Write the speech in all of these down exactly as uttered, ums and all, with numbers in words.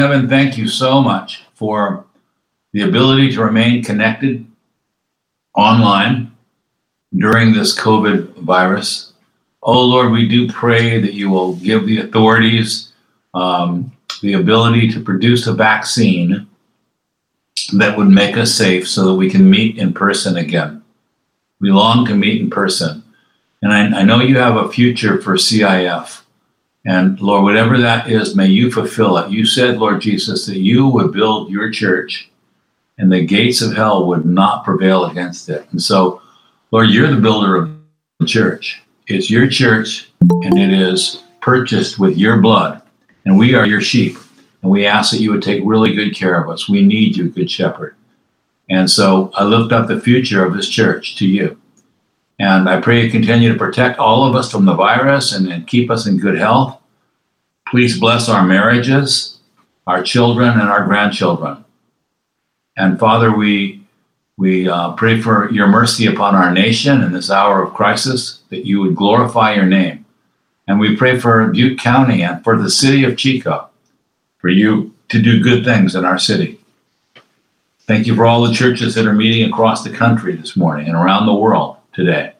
Heaven, thank you so much for the ability to remain connected online during this COVID virus. Oh Lord, we do pray that you will give the authorities um, the ability to produce a vaccine that would make us safe so that we can meet in person again. We long to meet in person. And I, I know you have a future for C I F. And Lord, whatever that is, may you fulfill it. You said, Lord Jesus, that you would build your church and the gates of hell would not prevail against it. And so, Lord, you're the builder of the church. It's your church and it is purchased with your blood. And we are your sheep. And we ask that you would take really good care of us. We need you, Good Shepherd. And so I lift up the future of this church to you. And I pray you continue to protect all of us from the virus and, and keep us in good health. Please bless our marriages, our children, and our grandchildren. And Father, we, we uh, pray for your mercy upon our nation in this hour of crisis, that you would glorify your name. And we pray for Butte County and for the city of Chico, for you to do good things in our city. Thank you for all the churches that are meeting across the country this morning and around the world today.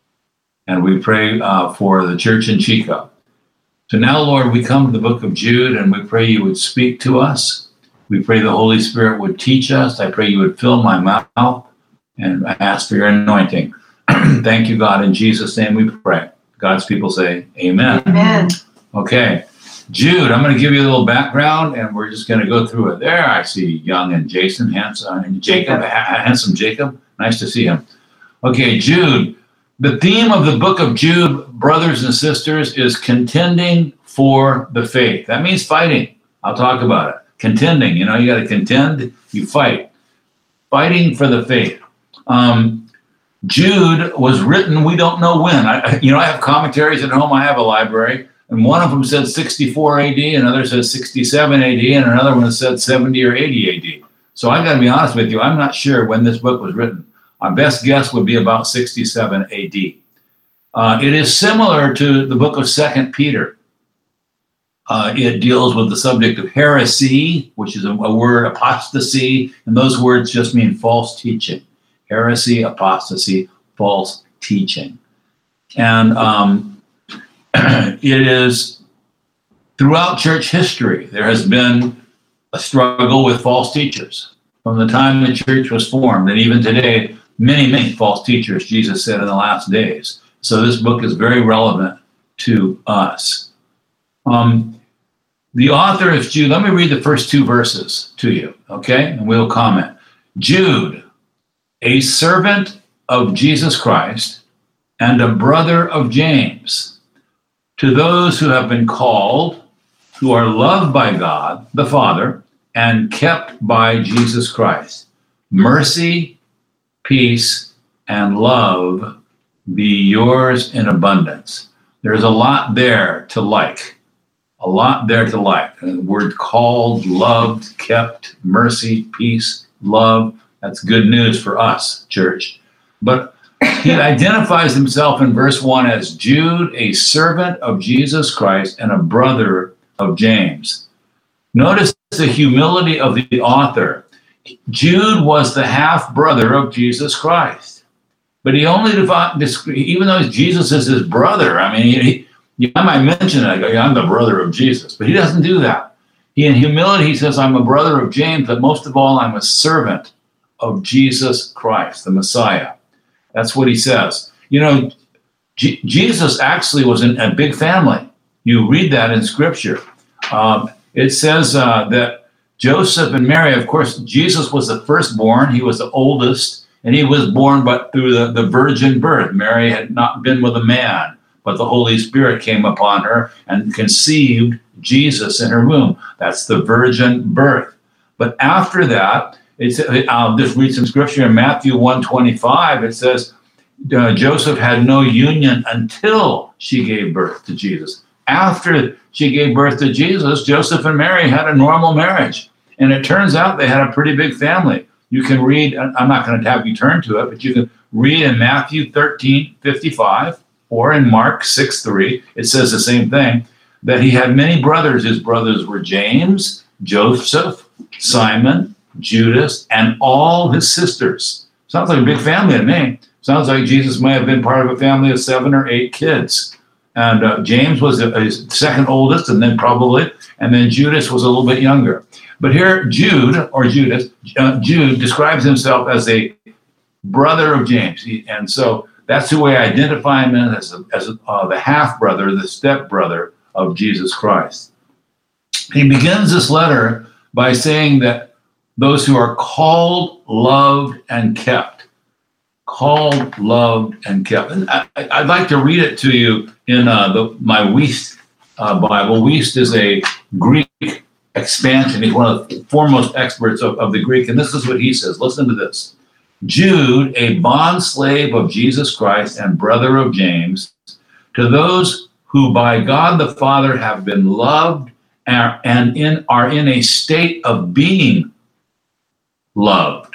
And we pray uh, for the church in Chico. So now, Lord, we come to the book of Jude and we pray you would speak to us. We pray the Holy Spirit would teach us. I pray you would fill my mouth and I ask for your anointing. Thank you, God. In Jesus' name we pray. God's people say amen. Amen. Okay. Jude, I'm going to give you a little background, and we're just going to go through it. There, I see young and Jason, handsome, and Jacob, handsome Jacob. Nice to see him. Okay, Jude. The theme of the book of Jude, brothers and sisters, is contending for the faith. That means fighting. I'll talk about it. Contending. You know, you got to contend. You fight. Fighting for the faith. Um, Jude was written. We don't know when. I, you know, I have commentaries at home. I have a library. And one of them said sixty-four A D, another said sixty-seven A D, and another one said seventy or eighty A D. So I got to be honest with you, I'm not sure when this book was written. My best guess would be about sixty-seven A D. Uh, it is similar to the book of Second Peter. Uh, it deals with the subject of heresy, which is a, a word, apostasy, and those words just mean false teaching. Heresy, apostasy, false teaching. And um, it is throughout church history, there has been a struggle with false teachers. From the time the church was formed, and even today, many, many false teachers, Jesus said, in the last days. So this book is very relevant to us. Um, the author is Jude. Let me read the first two verses to you, okay? And we'll comment. Jude, a servant of Jesus Christ and a brother of James, to those who have been called, who are loved by God, the Father, and kept by Jesus Christ. Mercy, peace, and love be yours in abundance. There's a lot there to like. A lot there to like. The word called, loved, kept, mercy, peace, love. That's good news for us, church. But he identifies himself in verse one as Jude, a servant of Jesus Christ and a brother of James. Notice the humility of the author. Jude was the half-brother of Jesus Christ. But he only defined, even though Jesus is his brother, I mean, he, he, I might mention it, I go, yeah, I'm the brother of Jesus. But he doesn't do that. He, in humility, he says, I'm a brother of James, but most of all, I'm a servant of Jesus Christ, the Messiah. That's what he says. You know, G- Jesus actually was in a big family. You read that in Scripture. Um, it says uh, that Joseph and Mary, of course, Jesus was the firstborn. He was the oldest, and he was born but through the, the virgin birth. Mary had not been with a man, but the Holy Spirit came upon her and conceived Jesus in her womb. That's the virgin birth. But after that, It's, I'll just read some scripture in Matthew one twenty-five. It says, uh, Joseph had no union until she gave birth to Jesus. After she gave birth to Jesus, Joseph and Mary had a normal marriage. And it turns out they had a pretty big family. You can read, I'm not going to have you turn to it, but you can read in Matthew thirteen fifty-five or in Mark six three. It says the same thing, that he had many brothers. His brothers were James, Joseph, Simon, Judas, and all his sisters. Sounds like a big family to me. Sounds like Jesus may have been part of a family of seven or eight kids. And uh, James was his second oldest, and then probably, and then Judas was a little bit younger. But here, Jude, or Judas, uh, Jude describes himself as a brother of James. He, and so that's who we identify him as, as uh, the half-brother, the step-brother of Jesus Christ. He begins this letter by saying that those who are called, loved, and kept. Called, loved, and kept. And I, I'd like to read it to you in uh, the, my Wuest uh, Bible. Wuest is a Greek expansion. He's one of the foremost experts of, of the Greek. And this is what he says. Listen to this. Jude, a bondslave of Jesus Christ and brother of James, to those who by God the Father have been loved and in, are in a state of being loved.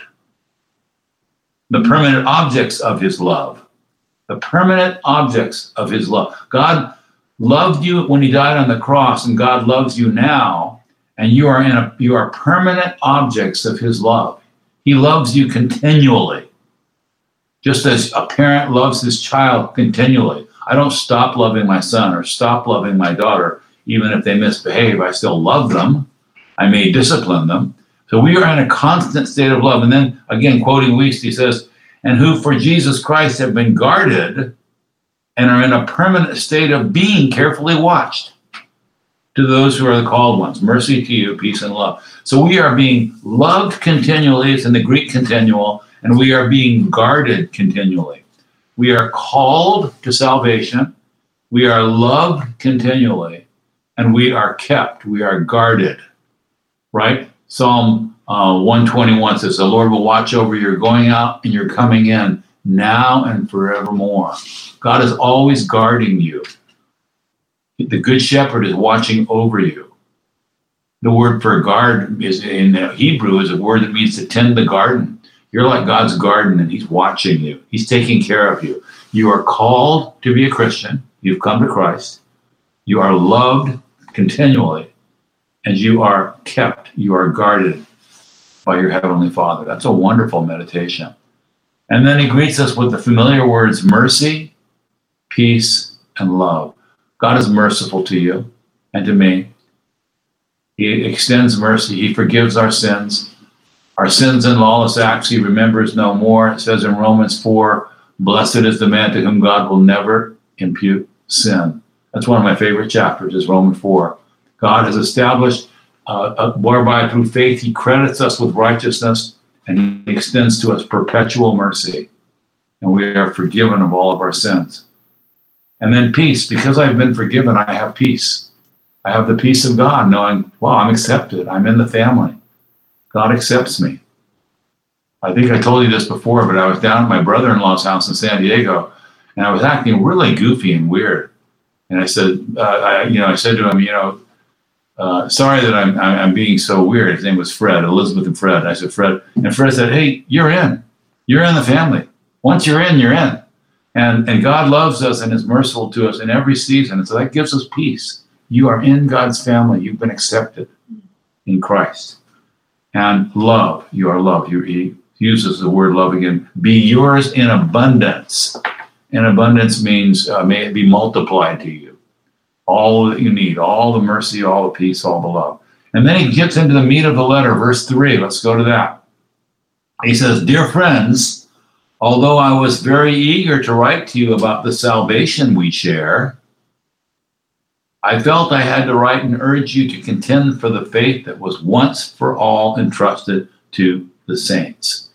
The permanent objects of his love. The permanent objects of his love. God loved you when he died on the cross, and God loves you now, and you are in a you are permanent objects of his love. He loves you continually. Just as a parent loves his child continually. I don't stop loving my son or stop loving my daughter. Even if they misbehave, I still love them. I may discipline them. So we are in a constant state of love. And then, again, quoting Wuest, he says, and who for Jesus Christ have been guarded and are in a permanent state of being carefully watched. To those who are the called ones, mercy to you, peace and love. So we are being loved continually, it's in the Greek continual, and we are being guarded continually. We are called to salvation, we are loved continually, and we are kept, we are guarded, right? Psalm uh, one twenty-one says, the Lord will watch over your going out and your coming in now and forevermore. God is always guarding you. The good shepherd is watching over you. The word for guard is in Hebrew is a word that means to tend the garden. You're like God's garden and he's watching you. He's taking care of you. You are called to be a Christian. You've come to Christ. You are loved continually. And you are kept. You are guarded by your Heavenly Father. That's a wonderful meditation. And then he greets us with the familiar words, mercy, peace, and love. God is merciful to you and to me. He extends mercy. He forgives our sins. Our sins and lawless acts he remembers no more. It says in Romans four, blessed is the man to whom God will never impute sin. That's one of my favorite chapters, is Romans four. God has established uh, whereby through faith he credits us with righteousness and he extends to us perpetual mercy. And we are forgiven of all of our sins. And then peace. Because I've been forgiven, I have peace. I have the peace of God, knowing, wow, I'm accepted. I'm in the family. God accepts me. I think I told you this before, but I was down at my brother-in-law's house in San Diego, and I was acting really goofy and weird. And I said, uh, I, you know, I said to him, you know, uh, sorry that I'm, I'm being so weird. His name was Fred, Elizabeth and Fred. And I said, Fred. And Fred said, hey, you're in. You're in the family. Once you're in, you're in. And, and God loves us and is merciful to us in every season. And so that gives us peace. You are in God's family. You've been accepted in Christ. And love. You are loved. You, he uses the word love again. Be yours in abundance. And abundance means uh, may it be multiplied to you. All that you need. All the mercy, all the peace, all the love. And then he gets into the meat of the letter. Verse three. Let's go to that. He says, dear friends, although I was very eager to write to you about the salvation we share, I felt I had to write and urge you to contend for the faith that was once for all entrusted to the saints.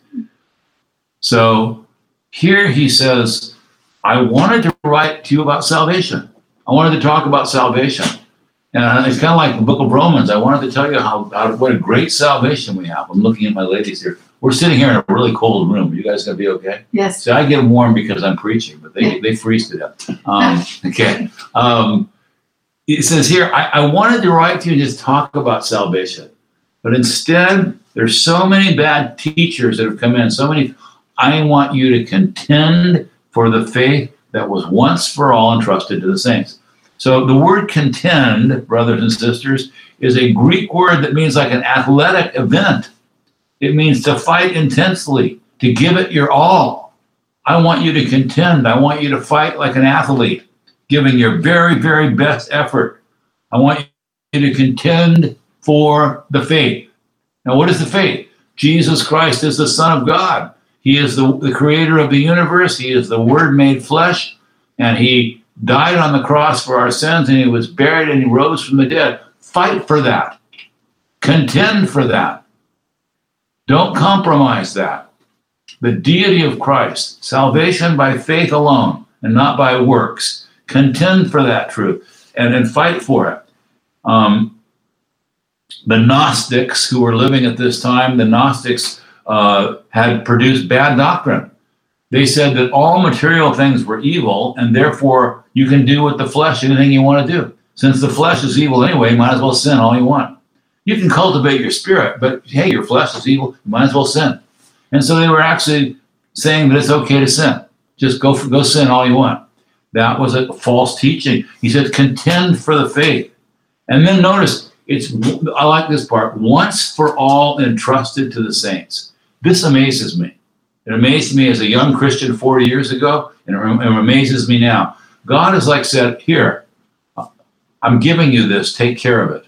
So here he says, I wanted to write to you about salvation. I wanted to talk about salvation. And it's kind of like the book of Romans. I wanted to tell you how, how what a great salvation we have. I'm looking at my ladies here. We're sitting here in a really cold room. Are you guys going to be okay? Yes. So I get warm because I'm preaching, but they, they freeze to death. Um, okay. Um, it says here, I, I wanted to write to you and just talk about salvation. But instead, there's so many bad teachers that have come in. So many. I want you to contend for the faith that was once for all entrusted to the saints. So the word contend, brothers and sisters, is a Greek word that means like an athletic event. It means to fight intensely, to give it your all. I want you to contend. I want you to fight like an athlete, giving your very, very best effort. I want you to contend for the faith. Now, what is the faith? Jesus Christ is the Son of God. He is the, the creator of the universe. He is the Word made flesh, and he died on the cross for our sins, and he was buried, and he rose from the dead. Fight for that. Contend for that. Don't compromise that. The deity of Christ, salvation by faith alone and not by works. Contend for that truth and then fight for it. Um, the Gnostics who were living at this time, the Gnostics uh, had produced bad doctrine. They said that all material things were evil, and therefore you can do with the flesh anything you want to do. Since the flesh is evil anyway, you might as well sin all you want. You can cultivate your spirit, but hey, your flesh is evil, you might as well sin. And so they were actually saying that it's okay to sin. Just go for, go sin all you want. That was a false teaching. He said, contend for the faith. And then notice, it's, I like this part, once for all entrusted to the saints. This amazes me. It amazed me as a young Christian forty years ago, and it amazes me now. God has like said, here, I'm giving you this, take care of it.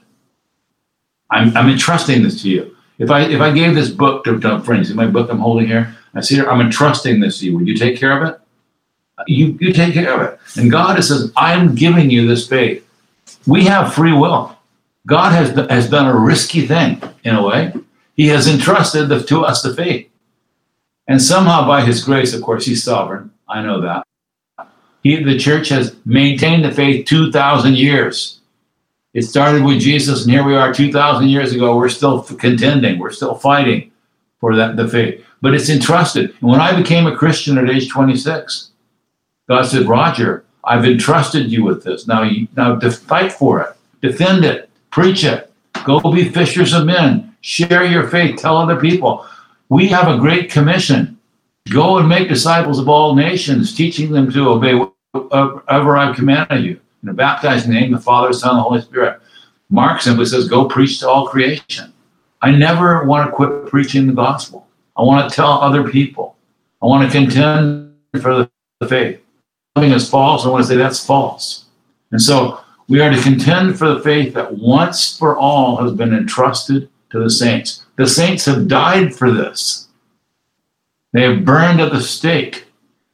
I'm, I'm entrusting this to you. If I if I gave this book to, to friends, see my book I'm holding here, I see here, I'm entrusting this to you. Would you take care of it? You, you take care of it. And God says, I'm giving you this faith. We have free will. God has, has done a risky thing, in a way. He has entrusted the, to us the faith. And somehow by his grace, of course, he's sovereign. I know that. He, the church has maintained the faith two thousand years. It started with Jesus, and here we are two thousand years ago. We're still contending. We're still fighting for that the faith. But it's entrusted. And when I became a Christian at age twenty-six, God said, Roger, I've entrusted you with this. Now, you, now to fight for it. Defend it. Preach it. Go be fishers of men. Share your faith. Tell other people. We have a great commission. Go and make disciples of all nations, teaching them to obey whatever I've commanded you. In the baptized name, the Father, Son, and the Holy Spirit. Mark simply says, go preach to all creation. I never want to quit preaching the gospel. I want to tell other people. I want to contend for the faith. Something is false, I want to say that's false. And so we are to contend for the faith that once for all has been entrusted to the saints. The saints have died for this. They have burned at the stake.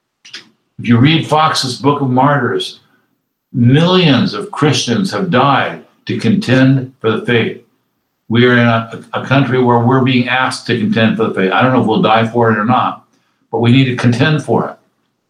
If you read Fox's Book of Martyrs, millions of Christians have died to contend for the faith. We are in a, a country where we're being asked to contend for the faith. I don't know if we'll die for it or not, but we need to contend for it.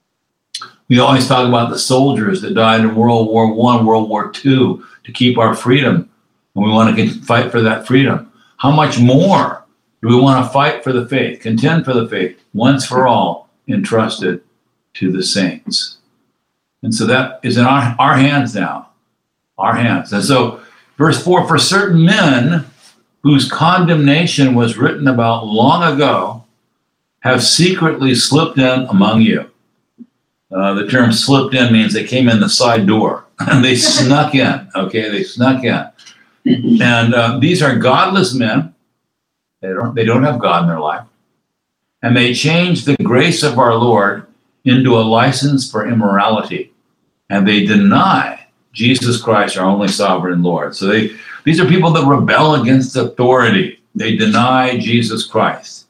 We always talk about the soldiers that died in World War One, World War Two to keep our freedom, and we want to fight for that freedom. How much more do we want to fight for the faith, contend for the faith, once for all, entrusted to the saints? And so that is in our, our hands now, our hands. And so verse four, for certain men whose condemnation was written about long ago have secretly slipped in among you. Uh, the term slipped in means they came in the side door. They snuck in, okay? They snuck in. And uh, these are godless men. They don't, they don't have God in their life. And they changed the grace of our Lord into a license for immorality. And they deny Jesus Christ, our only sovereign Lord. So they these are people that rebel against authority. They deny Jesus Christ.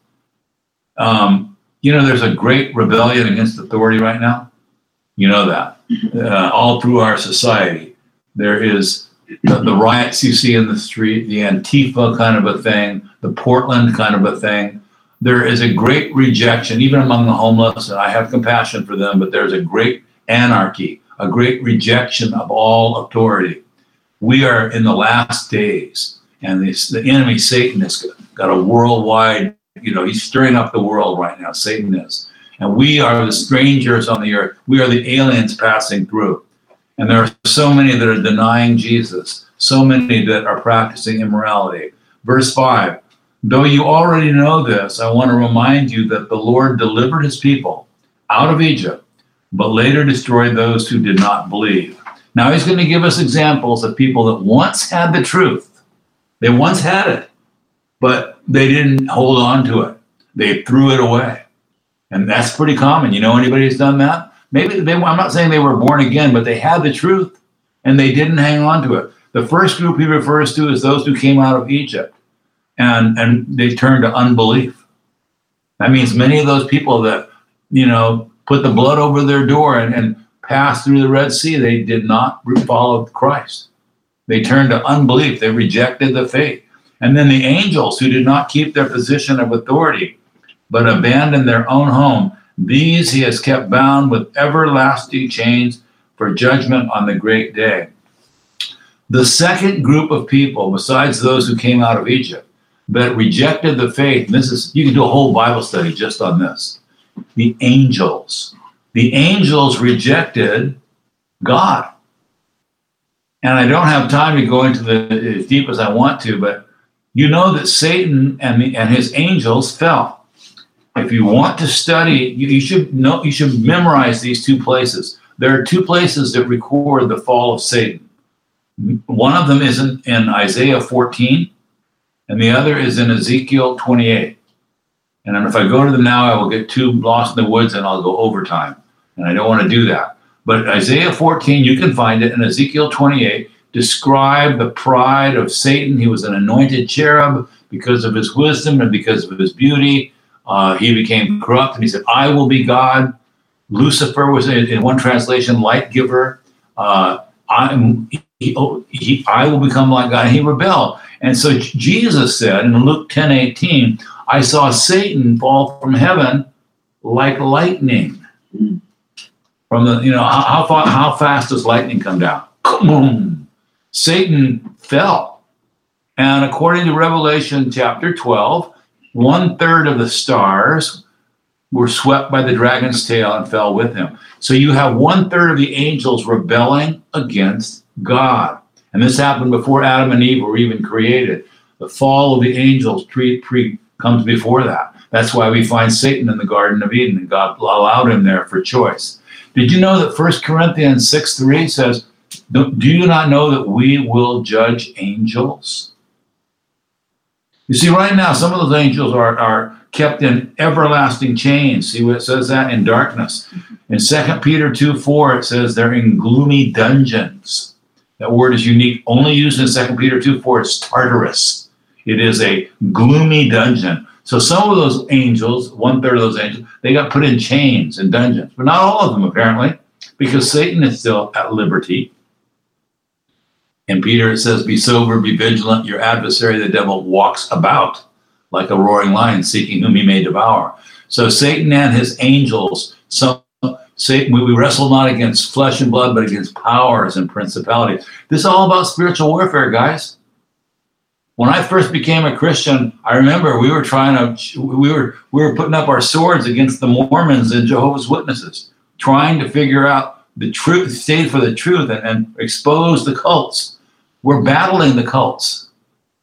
Um, you know, there's a great rebellion against authority right now. You know that. Uh, all through our society, there is the, the riots you see in the street, the Antifa kind of a thing, the Portland kind of a thing. There is a great rejection, even among the homeless, and I have compassion for them, but there's a great anarchy, a great rejection of all authority. We are in the last days, and this, the enemy, Satan, has got a worldwide, you know, he's stirring up the world right now, Satan is. And we are the strangers on the earth. We are the aliens passing through. And there are so many that are denying Jesus, so many that are practicing immorality. Verse five, though you already know this, I want to remind you that the Lord delivered his people out of Egypt, but later destroyed those who did not believe. Now he's going to give us examples of people that once had the truth. They once had it, but they didn't hold on to it. They threw it away. And that's pretty common. You know anybody who's done that? Maybe they, I'm not saying they were born again, but they had the truth and they didn't hang on to it. The first group he refers to is those who came out of Egypt and, and they turned to unbelief. That means many of those people that, you know, put the blood over their door and, and passed through the Red Sea, they did not follow Christ. They turned to unbelief. They rejected the faith. And then the angels who did not keep their position of authority, but abandoned their own home, these he has kept bound with everlasting chains for judgment on the great day. The second group of people, besides those who came out of Egypt, but rejected the faith, and this is, you can do a whole Bible study just on this, the angels. The angels rejected God. And I don't have time to go into the as deep as I want to, but you know that Satan and, the, and his angels fell. If you want to study, you, you should know, you should memorize these two places. There are two places that record the fall of Satan. One of them is in, in Isaiah fourteen, and the other is in Ezekiel twenty-eight. And if I go to them now, I will get too lost in the woods and I'll go overtime. And I don't want to do that. But Isaiah fourteen, you can find it, and Ezekiel twenty-eight describe the pride of Satan. He was an anointed cherub because of his wisdom and because of his beauty. Uh, he became corrupt, and he said, I will be God. Lucifer was, in, in one translation, light giver. Uh, I'm, he, oh, he, I will become like God. And he rebelled. And so Jesus said in Luke ten eighteen, I saw Satan fall from heaven like lightning. Mm. From the, you know, how, how, far, how fast does lightning come down? Boom. Satan fell. And according to Revelation chapter twelve, one third of the stars were swept by the dragon's tail and fell with him. So you have one third of the angels rebelling against God. And this happened before Adam and Eve were even created. The fall of the angels pre, pre comes before that. That's why we find Satan in the Garden of Eden, and God allowed him there for choice. Did you know that First Corinthians six three says, do you not know that we will judge angels? You see, right now, some of those angels are, are kept in everlasting chains. See what it says that? In darkness. In Second Peter two four, it says they're in gloomy dungeons. That word is unique, only used in Second Peter two four. It's Tartarus. It is a gloomy dungeon. So some of those angels, one third of those angels, they got put in chains and dungeons. But not all of them, apparently, because Satan is still at liberty. In Peter, it says, be sober, be vigilant. Your adversary, the devil, walks about like a roaring lion, seeking whom he may devour. So Satan and his angels, some, Satan, we wrestle not against flesh and blood, but against powers and principalities. This is all about spiritual warfare, guys. When I first became a Christian, I remember we were trying to, we were, we were putting up our swords against the Mormons and Jehovah's Witnesses, trying to figure out the truth, stay for the truth, and, and expose the cults. We're battling the cults.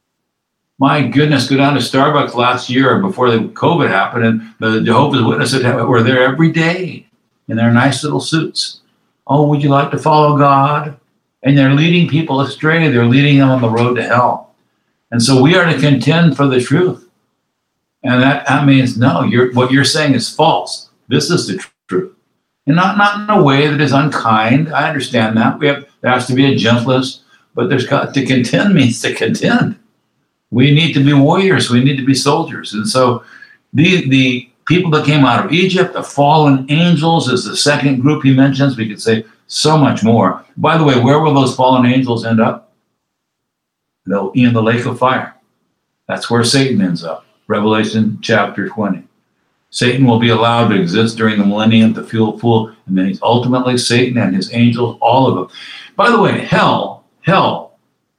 My goodness, go down to Starbucks last year before the COVID happened, and the Jehovah's Witnesses were there every day in their nice little suits. Oh, would you like to follow God? And they're leading people astray. They're leading them on the road to hell. And so we are to contend for the truth. And that, that means, no, you're, what you're saying is false. This is the truth. And not, not in a way that is unkind. I understand that. We have, there has to be a gentleness. But there's got to contend means to contend. We need to be warriors. We need to be soldiers. And so the, the people that came out of Egypt, the fallen angels is the second group he mentions. We could say so much more. By the way, where will those fallen angels end up? They'll be in the lake of fire. That's where Satan ends up. Revelation chapter twenty. Satan will be allowed to exist during the millennium to feel full. And then he's ultimately Satan and his angels, all of them. By the way, hell, Hell,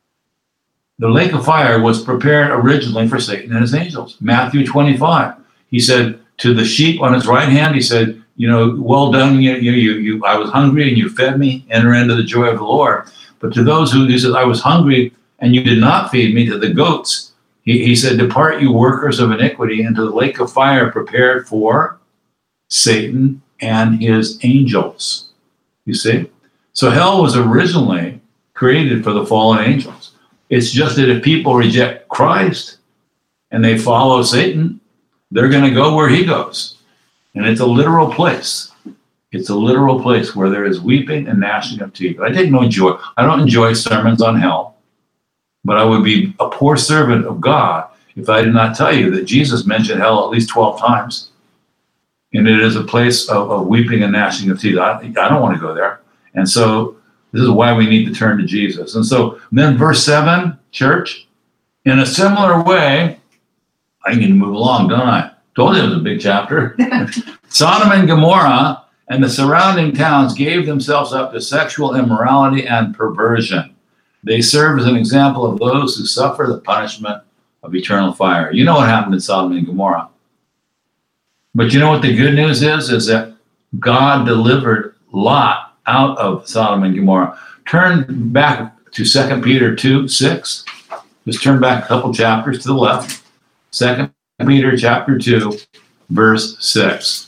the lake of fire was prepared originally for Satan and his angels. Matthew twenty-five, he said to the sheep on his right hand, he said, you know, well done, you, you, you, you, I was hungry and you fed me, enter into the joy of the Lord. But to those who, he said, I was hungry and you did not feed me, to the goats, he, he said, depart you workers of iniquity into the lake of fire prepared for Satan and his angels. You see? So hell was originally created for the fallen angels. It's just that if people reject Christ and they follow Satan, they're going to go where he goes. And it's a literal place. It's a literal place where there is weeping and gnashing of teeth. I take no joy. I don't enjoy sermons on hell, but I would be a poor servant of God if I did not tell you that Jesus mentioned hell at least twelve times. And it is a place of, of weeping and gnashing of teeth. I, I don't want to go there. And so this is why we need to turn to Jesus. And so then verse seven, church, in a similar way, I need to move along, don't I? Told you it was a big chapter. Sodom and Gomorrah and the surrounding towns gave themselves up to sexual immorality and perversion. They serve as an example of those who suffer the punishment of eternal fire. You know what happened in Sodom and Gomorrah. But you know what the good news is? Is that God delivered Lot out of Sodom and Gomorrah. Turn back to Second Peter two, six. Just turn back a couple chapters to the left. Second Peter chapter two, verse six.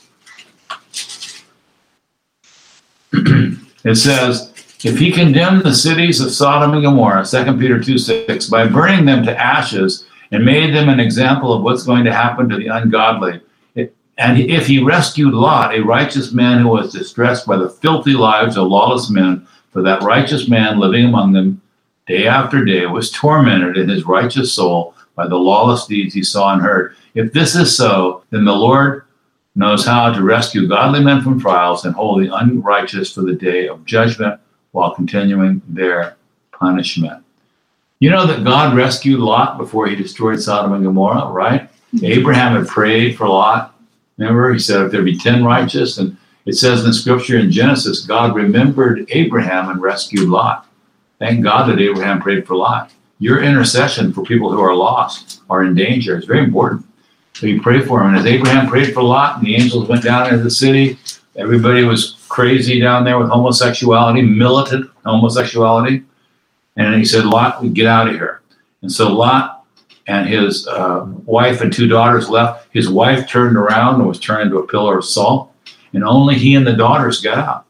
It says, if he condemned the cities of Sodom and Gomorrah, Second Peter two, six, by burning them to ashes and made them an example of what's going to happen to the ungodly, it, and if he rescued Lot, a righteous man who was distressed by the filthy lives of lawless men, for that righteous man living among them day after day was tormented in his righteous soul by the lawless deeds he saw and heard. If this is so, then the Lord knows how to rescue godly men from trials and hold the unrighteous for the day of judgment while continuing their punishment. You know that God rescued Lot before he destroyed Sodom and Gomorrah, right? Mm-hmm. Abraham had prayed for Lot. Remember, he said if there be ten righteous, and it says in the scripture in Genesis, God remembered Abraham and rescued Lot. Thank God that Abraham prayed for Lot. Your intercession for people who are lost, are in danger, is very important. So you pray for him. And as Abraham prayed for Lot, and the angels went down into the city, everybody was crazy down there with homosexuality, militant homosexuality. And he said, Lot, get out of here. And so Lot and his uh, wife and two daughters left. His wife turned around and was turned into a pillar of salt. And only he and the daughters got out.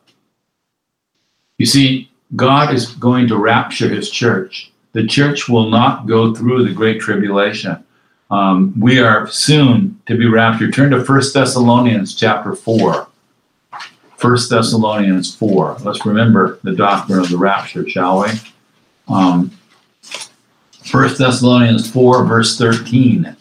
You see, God is going to rapture his church. The church will not go through the Great Tribulation. Um, we are soon to be raptured. Turn to First Thessalonians chapter four. First Thessalonians four. Let's remember the doctrine of the rapture, shall we? Um, First Thessalonians four, verse thirteen.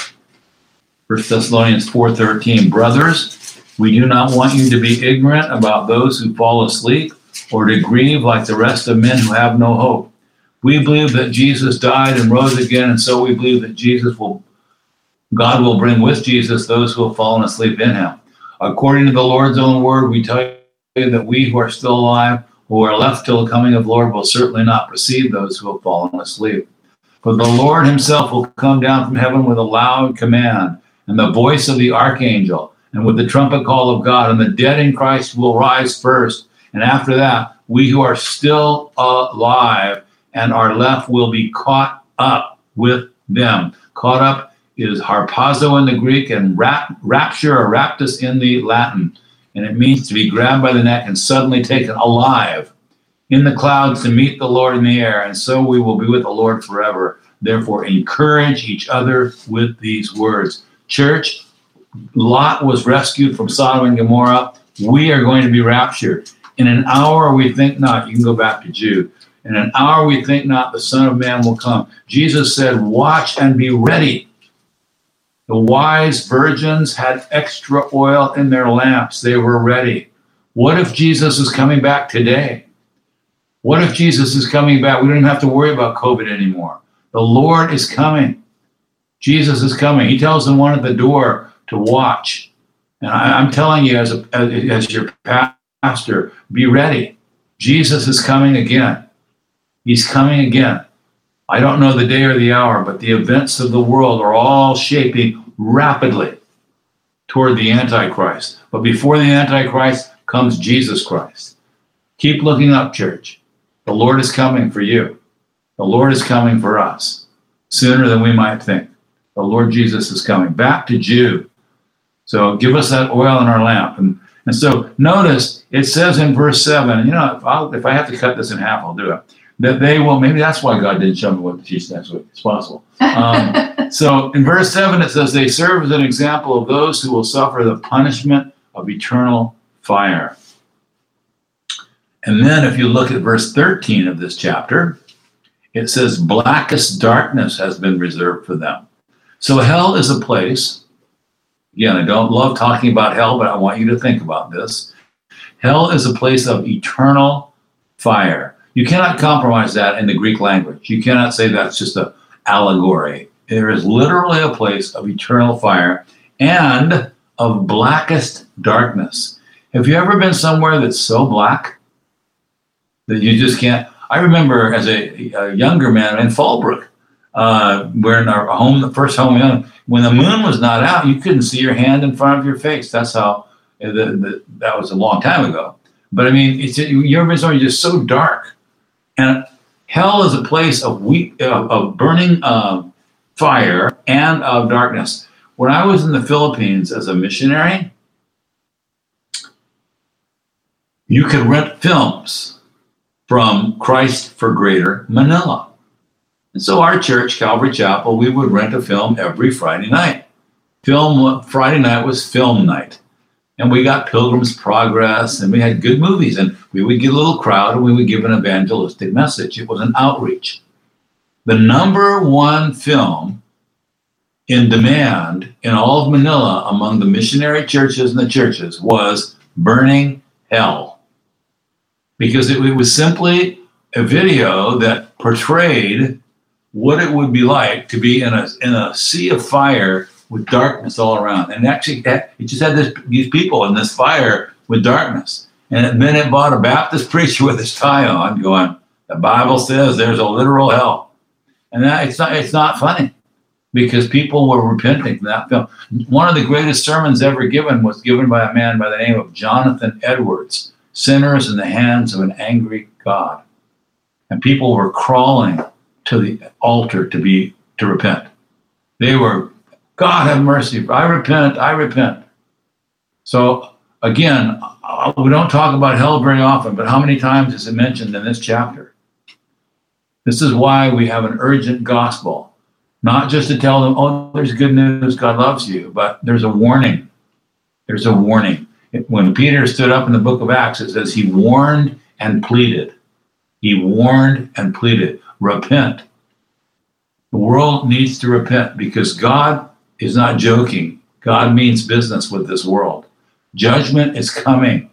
First Thessalonians four, thirteen. Brothers, we do not want you to be ignorant about those who fall asleep or to grieve like the rest of men who have no hope. We believe that Jesus died and rose again, and so we believe that Jesus will, God will bring with Jesus those who have fallen asleep in him. According to the Lord's own word, we tell you that we who are still alive, who are left till the coming of the Lord, will certainly not precede those who have fallen asleep. For the Lord himself will come down from heaven with a loud command, and the voice of the archangel, and with the trumpet call of God, and the dead in Christ will rise first. And after that, we who are still alive and are left will be caught up with them. Caught up is harpazo in the Greek and rap, rapture or raptus in the Latin. And it means to be grabbed by the neck and suddenly taken alive in the clouds to meet the Lord in the air. And so we will be with the Lord forever. Therefore, encourage each other with these words. Church, Lot was rescued from Sodom and Gomorrah. We are going to be raptured. In an hour we think not. You can go back to Jude. In an hour we think not, the Son of Man will come. Jesus said, watch and be ready. The wise virgins had extra oil in their lamps. They were ready. What if Jesus is coming back today? What if Jesus is coming back? We don't even have to worry about COVID anymore. The Lord is coming. Jesus is coming. He tells the one at the door to watch. And I, I'm telling you as, a, as, as your pastor, be ready. Jesus is coming again. He's coming again. I don't know the day or the hour, but the events of the world are all shaping rapidly toward the Antichrist. But before the Antichrist comes Jesus Christ. Keep looking up, church. The Lord is coming for you. The Lord is coming for us sooner than we might think. The Lord Jesus is coming. Back to Jude. So give us that oil in our lamp. And, And so notice it says in verse seven, you know, if, I'll, if I have to cut this in half, I'll do it. That they will, maybe that's why God didn't show me what to teach next week. It's possible. Um, so in verse seven, it says, they serve as an example of those who will suffer the punishment of eternal fire. And then if you look at verse thirteen of this chapter, it says, blackest darkness has been reserved for them. So hell is a place, again, I don't love talking about hell, but I want you to think about this. Hell is a place of eternal fire. You cannot compromise that in the Greek language. You cannot say that's just an allegory. There is literally a place of eternal fire and of blackest darkness. Have you ever been somewhere that's so black that you just can't? I remember as a, a younger man in Fallbrook, uh, we're in our home, the first home, when the moon was not out, you couldn't see your hand in front of your face. That's how, the, the, that was a long time ago. But I mean, it's, you ever been somewhere just so dark? And hell is a place of weak, uh, of burning uh, fire and of darkness. When I was in the Philippines as a missionary, you could rent films from Christ for Greater Manila. And so our church, Calvary Chapel, we would rent a film every Friday night. Film Friday night was film night. And we got Pilgrim's Progress, and we had good movies, and we would get a little crowd, and we would give an evangelistic message. It was an outreach. The number one film in demand in all of Manila among the missionary churches and the churches was Burning Hell. Because it, it was simply a video that portrayed what it would be like to be in a, in a sea of fire with darkness all around. And actually, it just had this, these people in this fire with darkness. And then it bought a Baptist preacher with his tie on going, the Bible says there's a literal hell. And that it's not, it's not funny because people were repenting from that film. One of the greatest sermons ever given was given by a man by the name of Jonathan Edwards, Sinners in the Hands of an Angry God. And people were crawling to the altar to be, to repent. They were, God have mercy. I repent. I repent. So again, we don't talk about hell very often, but how many times is it mentioned in this chapter? This is why we have an urgent gospel, not just to tell them, oh, there's good news, God loves you, but there's a warning. There's a warning. When Peter stood up in the book of Acts, it says he warned and pleaded. He warned and pleaded, repent. The world needs to repent because God is not joking. God means business with this world. Judgment is coming.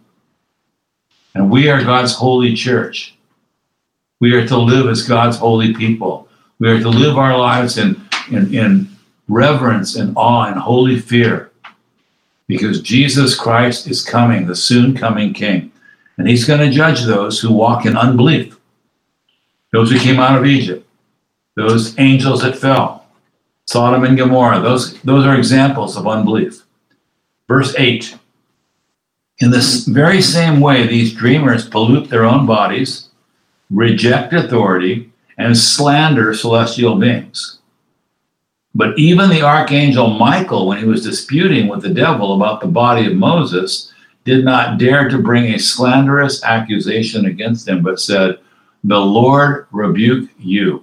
And we are God's holy church. We are to live as God's holy people. We are to live our lives in, in, in reverence and awe and holy fear because Jesus Christ is coming, the soon coming King. And he's going to judge those who walk in unbelief. Those who came out of Egypt. Those angels that fell. Sodom and Gomorrah, those, those are examples of unbelief. Verse eight, in this very same way, these dreamers pollute their own bodies, reject authority, and slander celestial beings. But even the archangel Michael, when he was disputing with the devil about the body of Moses, did not dare to bring a slanderous accusation against him, but said, the Lord rebuke you.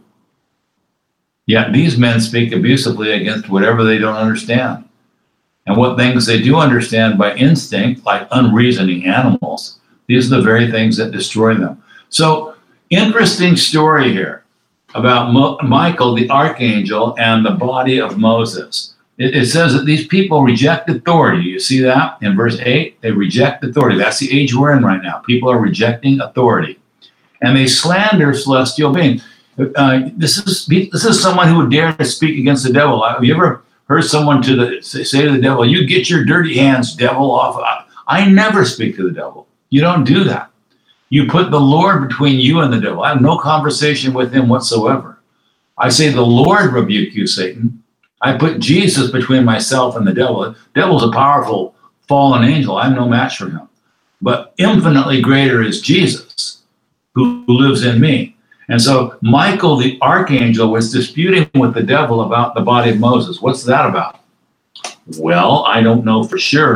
Yet these men speak abusively against whatever they don't understand. And what things they do understand by instinct, like unreasoning animals, these are the very things that destroy them. So, interesting story here about Mo- Michael, the archangel, and the body of Moses. It, it says that these people reject authority. You see that in verse eight? They reject authority. That's the age we're in right now. People are rejecting authority. And they slander celestial beings. Uh, this is this is someone who would dare to speak against the devil. Have you ever heard someone to the say to the devil, "You get your dirty hands, devil, off"? I never speak to the devil. You don't do that. You put the Lord between you and the devil. I have no conversation with him whatsoever. I say, "The Lord rebuke you, Satan." I put Jesus between myself and the devil. The devil's a powerful fallen angel. I'm no match for him. But infinitely greater is Jesus, who lives in me. And so Michael, the archangel, was disputing with the devil about the body of Moses. What's that about? Well, I don't know for sure,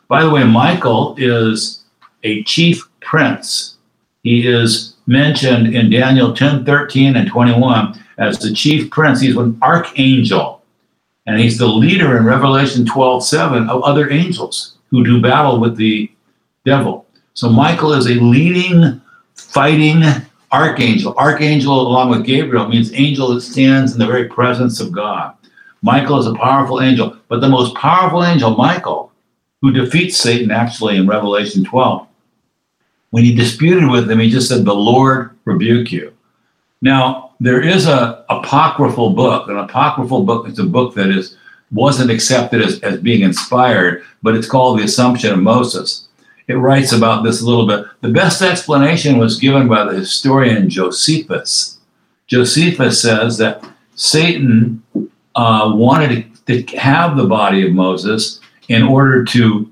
By the way, Michael is a chief prince. He is mentioned in Daniel ten, thirteen, and twenty-one as the chief prince. He's an archangel. And he's the leader in Revelation twelve, seven of other angels who do battle with the devil. So Michael is a leading, fighting archangel. Archangel, along with Gabriel, means angel that stands in the very presence of God. Michael is a powerful angel. But the most powerful angel, Michael, who defeats Satan actually in Revelation twelve, when he disputed with him, he just said, "The Lord rebuke you." Now, there is a apocryphal book. An apocryphal book is a book that is wasn't accepted as, as being inspired, but it's called The Assumption of Moses. It writes about this a little bit. The best explanation was given by the historian Josephus. Josephus says that Satan uh, wanted to, to have the body of Moses in order to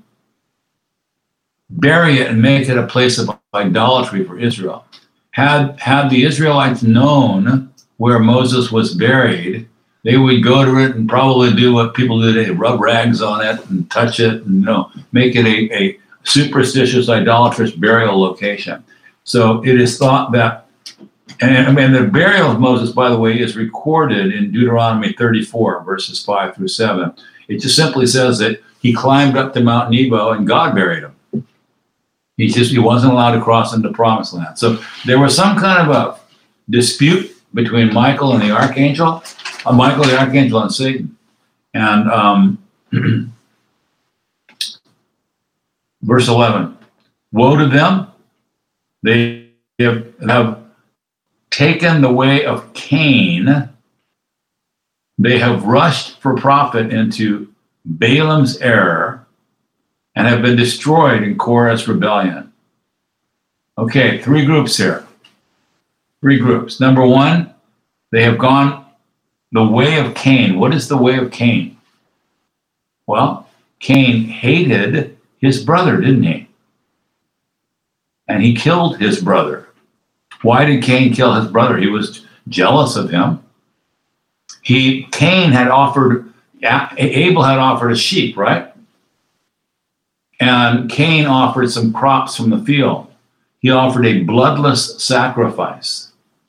bury it and make it a place of idolatry for Israel. Had, had the Israelites known where Moses was buried, they would go to it and probably do what people do today, rub rags on it and touch it and, you know, make it a, a superstitious, idolatrous burial location. So it is thought that, and I mean, the burial of Moses, by the way, is recorded in Deuteronomy thirty-four, verses five through seven. It just simply says that he climbed up to Mount Nebo and God buried him. He just he wasn't allowed to cross into the promised land. So there was some kind of a dispute between Michael and the archangel, uh, Michael the archangel and Satan. And um, verse eleven, woe to them, they have, have taken the way of Cain, they have rushed for profit into Balaam's error, and have been destroyed in Korah's rebellion. Okay, three groups here. Three groups. Number one, they have gone the way of Cain. What is the way of Cain? Well, Cain hated his brother, didn't he? And he killed his brother. Why did Cain kill his brother? He was jealous of him. He, Cain had offered, Abel had offered a sheep, right? And Cain offered some crops from the field. He offered a bloodless sacrifice.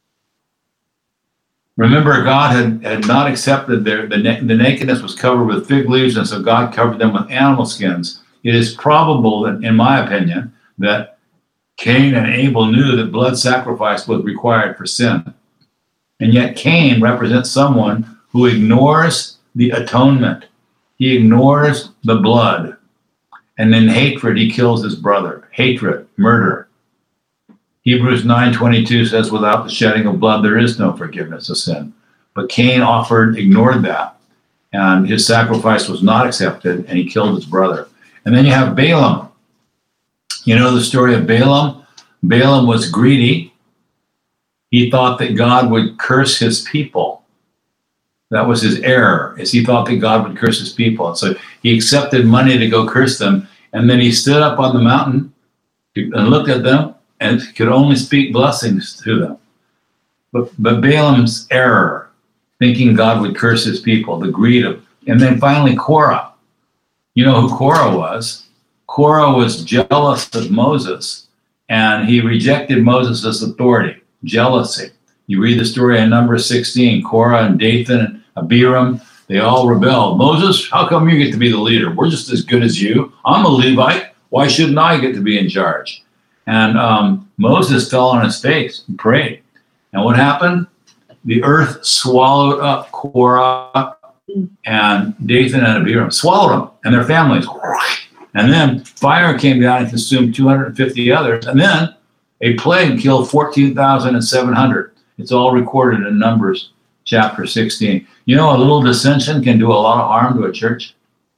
Remember, God had, had not accepted their, the, the nakedness was covered with fig leaves, and so God covered them with animal skins. It is probable, that, in my opinion, that Cain and Abel knew that blood sacrifice was required for sin. And yet Cain represents someone who ignores the atonement. He ignores the blood. And in hatred, he kills his brother. Hatred, murder. Hebrews nine twenty-two says, without the shedding of blood, there is no forgiveness of sin. But Cain offered, ignored that. And his sacrifice was not accepted, and he killed his brother. And then you have Balaam. You know the story of Balaam? Balaam was greedy. He thought that God would curse his people. That was his error, is he thought that God would curse his people. And so he accepted money to go curse them. And then he stood up on the mountain and looked at them and could only speak blessings to them. But, but Balaam's error, thinking God would curse his people, the greed of, and then finally Korah. You know who Korah was? Korah was jealous of Moses, and he rejected Moses' authority, jealousy. You read the story in Numbers sixteen, Korah and Dathan and Abiram, they all rebelled. Moses, how come you get to be the leader? We're just as good as you. I'm a Levite. Why shouldn't I get to be in charge? And um, Moses fell on his face and prayed. And what happened? The earth swallowed up Korah and Dathan and Abiram, swallowed them and their families. And then fire came down and consumed two hundred fifty others. And then a plague killed fourteen thousand seven hundred. It's all recorded in Numbers chapter sixteen. You know, a little dissension can do a lot of harm to a church.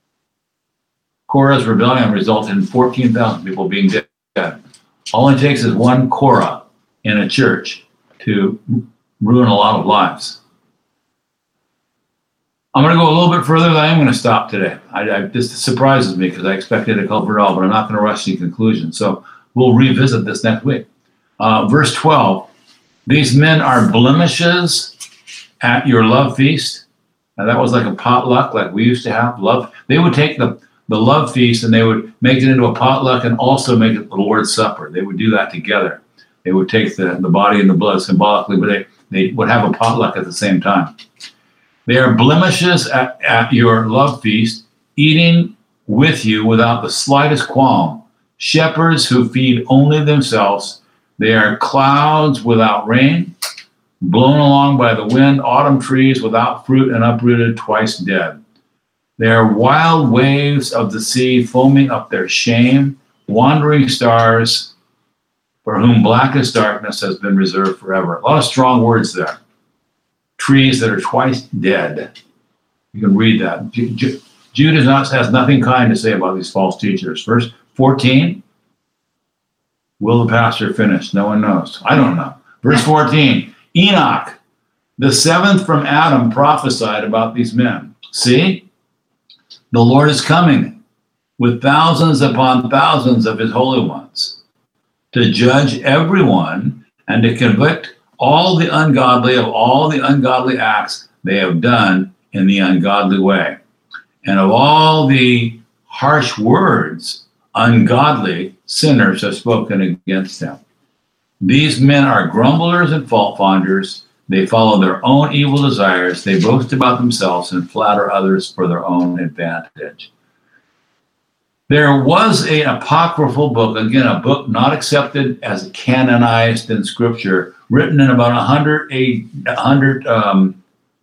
Korah's rebellion resulted in fourteen thousand people being dead. All it takes is one Korah in a church to ruin a lot of lives. I'm going to go a little bit further than I am going to stop today. I, I, this surprises me because I expected to cover it all, but I'm not going to rush to conclusion. So we'll revisit this next week. Uh, verse twelve, these men are blemishes at your love feast. Now that was like a potluck like we used to have. Love. They would take the, the love feast, and they would make it into a potluck and also make it the Lord's Supper. They would do that together. They would take the, the body and the blood symbolically, but they, they would have a potluck at the same time. They are blemishes at, at your love feast, eating with you without the slightest qualm. Shepherds who feed only themselves. They are clouds without rain, blown along by the wind, autumn trees without fruit and uprooted, twice dead. They are wild waves of the sea foaming up their shame, wandering stars for whom blackest darkness has been reserved forever. A lot of strong words there. Trees that are twice dead. You can read that. Jude is not, has nothing kind to say about these false teachers. Verse fourteen, will the pastor finish? No one knows. I don't know. Verse fourteen, Enoch, the seventh from Adam, prophesied about these men. See, the Lord is coming with thousands upon thousands of his holy ones to judge everyone and to convict all the ungodly of all the ungodly acts they have done in the ungodly way, and of all the harsh words ungodly sinners have spoken against him. These men are grumblers and fault-finders. They follow their own evil desires. They boast about themselves and flatter others for their own advantage. There was an apocryphal book, again, a book not accepted as canonized in Scripture, written in about one hundred, one hundred um,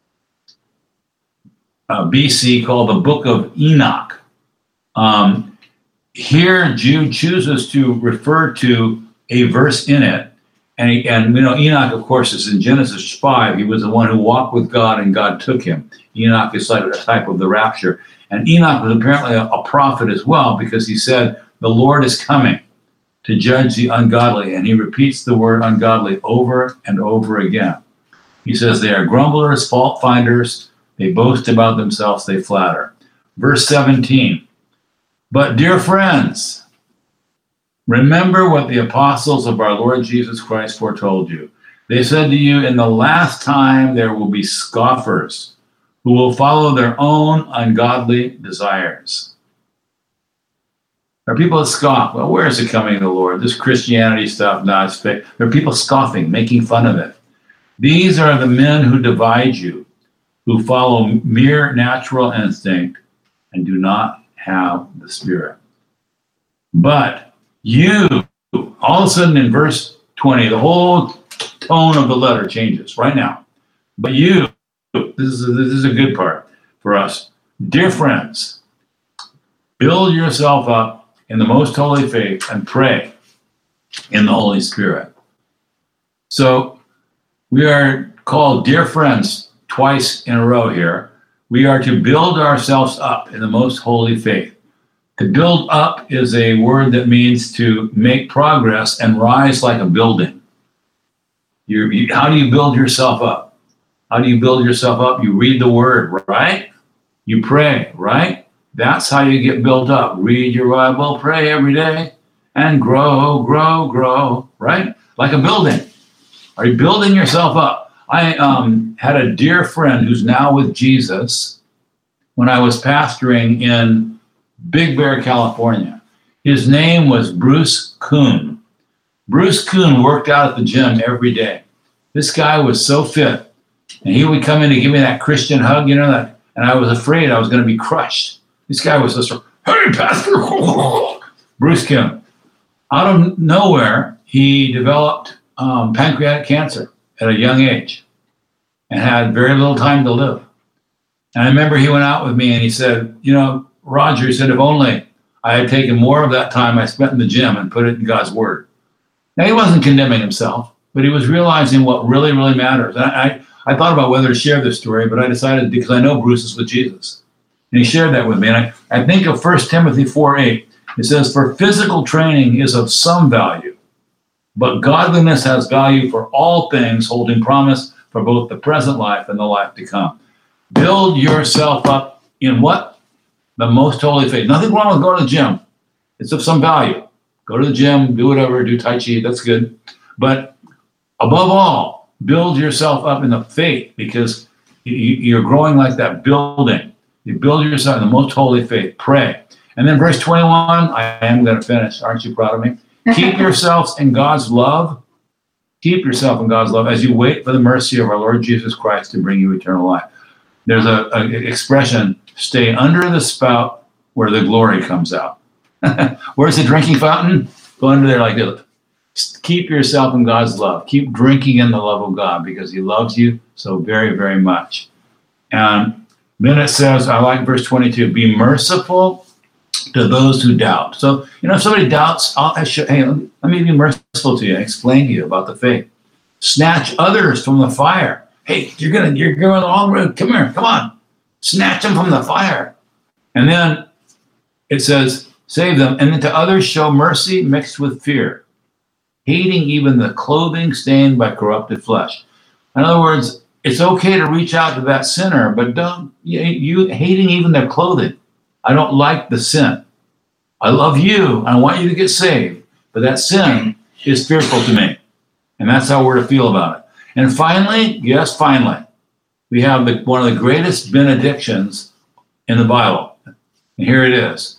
uh, B C, called the Book of Enoch. Um, here, Jude chooses to refer to a verse in it. And, he, and you know, Enoch, of course, is in Genesis five. He was the one who walked with God and God took him. Enoch is like a type of the rapture. And Enoch was apparently a, a prophet as well, because he said, the Lord is coming to judge the ungodly. And he repeats the word ungodly over and over again. He says they are grumblers, fault finders. They boast about themselves. They flatter. Verse seventeen, but dear friends, remember what the apostles of our Lord Jesus Christ foretold you. They said to you, in the last time there will be scoffers who will follow their own ungodly desires. There are people that scoff. Well, where is it coming, the Lord? This Christianity stuff, no, it's fake. There are people scoffing, making fun of it. These are the men who divide you, who follow mere natural instinct and do not have the Spirit. But you, all of a sudden in verse twenty, the whole tone of the letter changes right now. But you, this is, a, this is a good part for us. Dear friends, build yourself up in the most holy faith and pray in the Holy Spirit. So we are called dear friends twice in a row here. We are to build ourselves up in the most holy faith. To build up is a word that means to make progress and rise like a building. You, you, how do you build yourself up? How do you build yourself up? You read the word, right? You pray, right? That's how you get built up. Read your Bible, pray every day, and grow, grow, grow, right? Like a building. Are you building yourself up? I um, had a dear friend who's now with Jesus when I was pastoring in Big Bear, California. His name was Bruce Kuhn. Bruce Kuhn worked out at the gym every day. This guy was so fit. And he would come in to give me that Christian hug, you know, that, and I was afraid I was going to be crushed. This guy was just, hey, Pastor, Bruce Kuhn. Out of nowhere, he developed um, pancreatic cancer at a young age and had very little time to live. And I remember he went out with me and he said, you know, Roger, he said, if only I had taken more of that time I spent in the gym and put it in God's word. Now, he wasn't condemning himself, but he was realizing what really, really matters. And I, I thought about whether to share this story, but I decided, because I know Bruce is with Jesus. And he shared that with me. And I, I think of First Timothy four eight. It says, for physical training is of some value, but godliness has value for all things, holding promise for both the present life and the life to come. Build yourself up in what? The most holy faith. Nothing wrong with going to the gym. It's of some value. Go to the gym, do whatever, do Tai Chi, that's good. But above all, build yourself up in the faith, because you're growing like that building. You build yourself in the most holy faith. Pray. And then verse twenty-one, I am going to finish. Aren't you proud of me? Keep yourselves in God's love. Keep yourself in God's love as you wait for the mercy of our Lord Jesus Christ to bring you eternal life. There's a, a expression, stay under the spout where the glory comes out. Where's the drinking fountain? Go under there like this. Keep yourself in God's love. Keep drinking in the love of God because he loves you so very, very much. And then it says, I like verse twenty-two, be merciful to those who doubt. So, you know, if somebody doubts, I'll, I should, hey, let me be merciful to you and explain to you about the faith. Snatch others from the fire. Hey, you're gonna, you're going the long road. Come here, come on. Snatch them from the fire. And then it says, save them. And then to others show mercy mixed with fear, hating even the clothing stained by corrupted flesh. In other words, it's okay to reach out to that sinner, but don't, you, you hating even their clothing. I don't like the sin. I love you. I want you to get saved. But that sin is fearful to me. And that's how we're to feel about it. And finally, yes, finally, we have the, one of the greatest benedictions in the Bible. And here it is.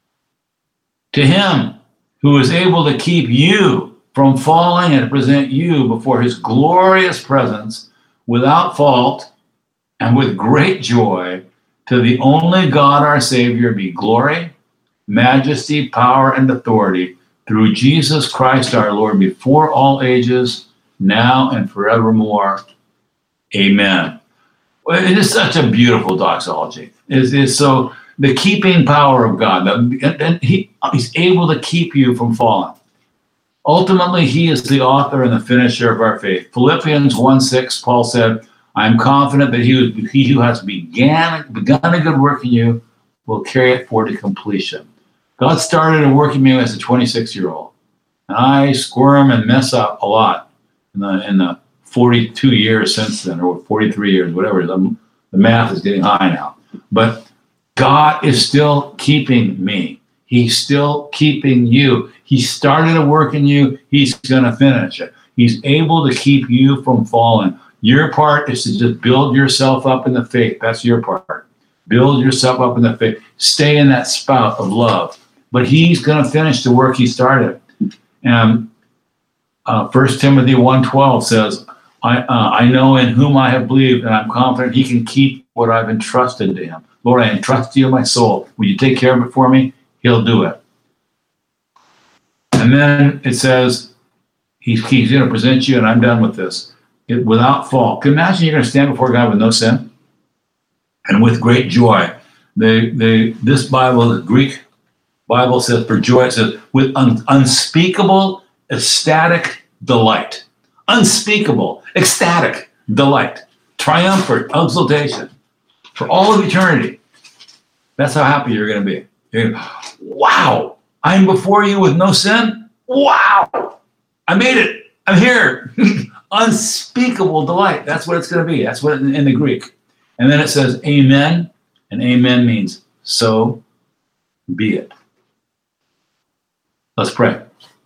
To him who is able to keep you from falling and to present you before his glorious presence without fault and with great joy, to the only God our Savior be glory, majesty, power, and authority through Jesus Christ our Lord before all ages, now and forevermore. Amen. Well, it is such a beautiful doxology. It is so the keeping power of God, and he, he's able to keep you from falling. Ultimately, he is the author and the finisher of our faith. Philippians one six, Paul said, I am confident that he, who, he who has began, begun a good work in you will carry it forward to completion. God started a work in me as a twenty-six-year-old. And I squirm and mess up a lot in the, in the forty-two years since then, or forty-three years, whatever. The, the math is getting high now. But God is still keeping me. He's still keeping you. He started a work in you. He's going to finish it. He's able to keep you from falling. Your part is to just build yourself up in the faith. That's your part. Build yourself up in the faith. Stay in that spout of love. But he's going to finish the work he started. And uh, First Timothy one twelve says, I, uh, I know in whom I have believed, and I'm confident he can keep what I've entrusted to him. Lord, I entrust to you my soul. Will you take care of it for me? He'll do it. And then it says, he's, he's going to present you, and I'm done with this, it, without fault. Can you imagine you're going to stand before God with no sin? And with great joy. The, the, this Bible, the Greek Bible says for joy, it says with un, unspeakable, ecstatic delight. Unspeakable, ecstatic delight. Triumphant exultation. For all of eternity. That's how happy you're going to be. You're gonna, wow, I'm before you with no sin? Wow, I made it. I'm here. Unspeakable delight. That's what it's going to be. That's what in, in the Greek. And then it says amen. And amen means so be it. Let's pray.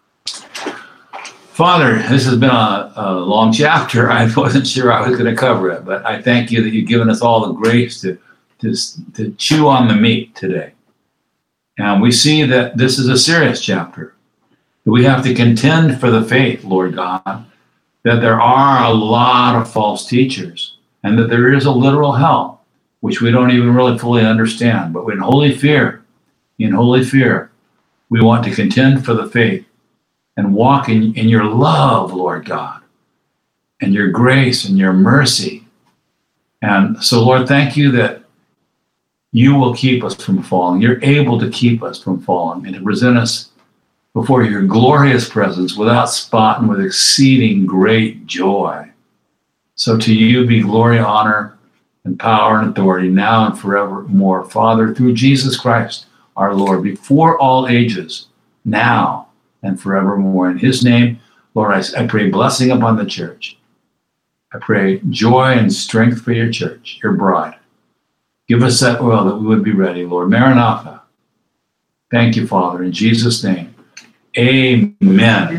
Father, this has been a, a long chapter. I wasn't sure I was going to cover it, but I thank you that you've given us all the grace to, to, to chew on the meat today. And we see that this is a serious chapter. We have to contend for the faith, Lord God, that there are a lot of false teachers and that there is a literal hell, which we don't even really fully understand. But in holy fear, in holy fear, we want to contend for the faith and walk in, in your love, Lord God, and your grace and your mercy. And so, Lord, thank you that you will keep us from falling. You're able to keep us from falling and to present us before your glorious presence without spot and with exceeding great joy. So to you be glory, honor, and power and authority now and forevermore, Father, through Jesus Christ, our Lord, before all ages, now and forevermore. In his name, Lord, I, I pray blessing upon the church. I pray joy and strength for your church, your bride. Give us that oil that we would be ready, Lord. Maranatha. Thank you, Father, in Jesus' name. Amen.